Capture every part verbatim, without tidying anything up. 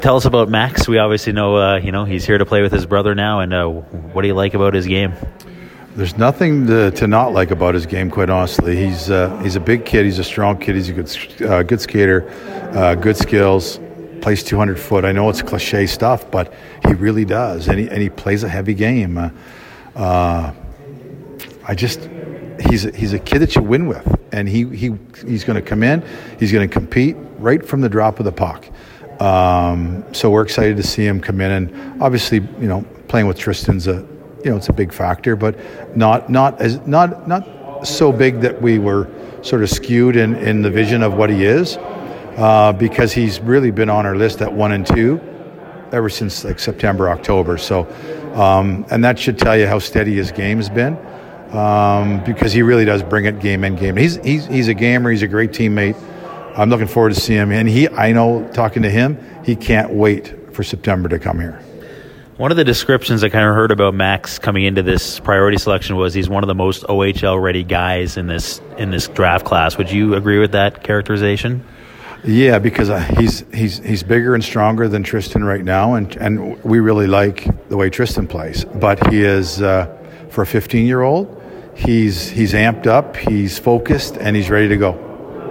Tell us about Max. We obviously know, uh, you know, he's here to play with his brother now. And uh, what do you like about his game? There's nothing to, to not like about his game, quite honestly. He's uh, he's a big kid. He's a strong kid. He's a good uh, good skater, uh, good skills. Plays two hundred foot. I know it's cliche stuff, but he really does, and he and he plays a heavy game. Uh, uh, I just he's he's a kid that you win with, and he he he's going to come in. He's going to compete right from the drop of the puck. Um, so we're excited to see him come in, and obviously, you know, playing with Tristan's a you know it's a big factor, but not not as not not so big that we were sort of skewed in, in the vision of what he is, uh, because he's really been on our list at one and two ever since like September, October. So, um, and that should tell you how steady his game has been, um, because he really does bring it game in game. He's he's he's a gamer. He's a great teammate. I'm looking forward to seeing him, and he I know talking to him, he can't wait for September to come here. One of the descriptions I kind of heard about Max coming into this priority selection was he's one of the most O H L ready guys in this in this draft class. Would you agree with that characterization? Yeah, because uh, he's he's he's bigger and stronger than Tristan right now, and and we really like the way Tristan plays. But he is uh, for a fifteen-year-old, he's he's amped up, he's focused, and he's ready to go.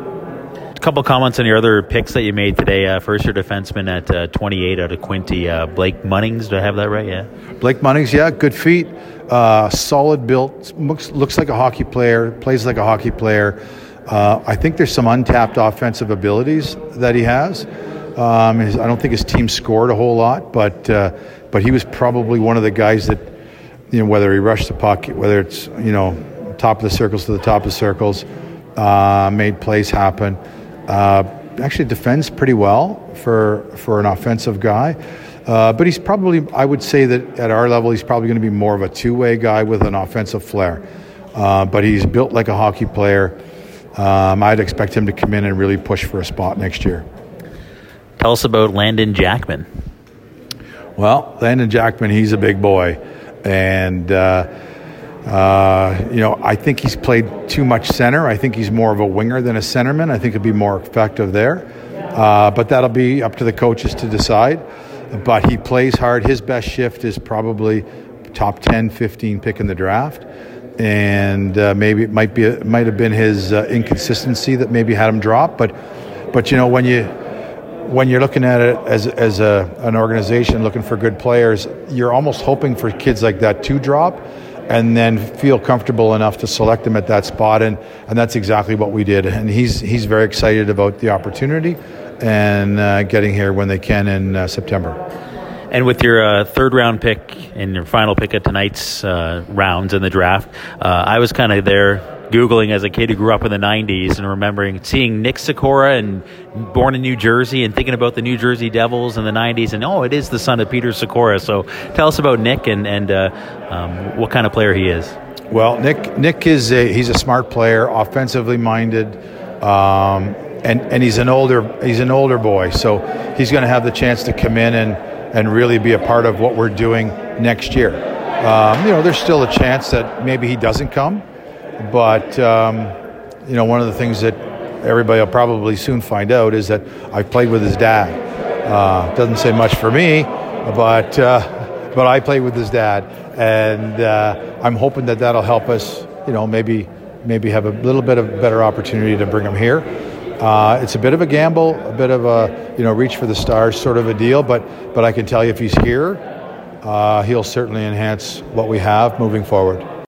A couple comments on your other picks that you made today. Uh, first year defenseman at uh, twenty-eight out of Quinty, uh, Blake Munnings. Do I have that right? Yeah. Blake Munnings, yeah, good feet, uh, solid built, looks, looks like a hockey player, plays like a hockey player. Uh, I think there's some untapped offensive abilities that he has. Um, his, I don't think his team scored a whole lot, but uh, but he was probably one of the guys that, you know, whether he rushed the puck, whether it's, you know, top of the circles to the top of the circles, uh, made plays happen. Uh, actually defends pretty well for for an offensive guy. Uh, but he's probably, I would say that at our level, he's probably going to be more of a two-way guy with an offensive flair. Uh, but he's built like a hockey player. Um, I'd expect him to come in and really push for a spot next year. Tell us about Landon Jackman. Well, Landon Jackman, he's a big boy. And, uh, uh, you know, I think he's played too much center. I think he's more of a winger than a centerman. I think he'll be more effective there. Uh, but that'll be up to the coaches to decide. But he plays hard. His best shift is probably top ten, fifteen pick in the draft. And uh, maybe it might be it might have been his uh, inconsistency that maybe had him drop. But but you know, when you when you're looking at it as as a an organization looking for good players, you're almost hoping for kids like that to drop, and then feel comfortable enough to select them at that spot. And, and that's exactly what we did. And he's he's very excited about the opportunity and uh, getting here when they can in uh, September. And with your uh, third round pick and your final pick at tonight's uh, rounds in the draft, uh, I was kind of there Googling as a kid who grew up in the nineties and remembering seeing Nick Sikora and born in New Jersey and thinking about the New Jersey Devils in the nineties. And, oh, it is the son of Peter Sikora. So tell us about Nick and, and uh, um, what kind of player he is. Well, Nick Nick is a, he's a smart player, offensively minded, um, and, and he's an older he's an older boy. So he's going to have the chance to come in and and really be a part of what we're doing next year. Um, you know, there's still a chance that maybe he doesn't come, but, um, you know, one of the things that everybody will probably soon find out is that I played with his dad. Uh, doesn't say much for me, but uh, but I played with his dad, and uh, I'm hoping that that'll help us, you know, maybe maybe have a little bit of better opportunity to bring him here. Uh, it's a bit of a gamble, a bit of a, you know, reach for the stars sort of a deal, but but I can tell you if he's here, uh, he'll certainly enhance what we have moving forward.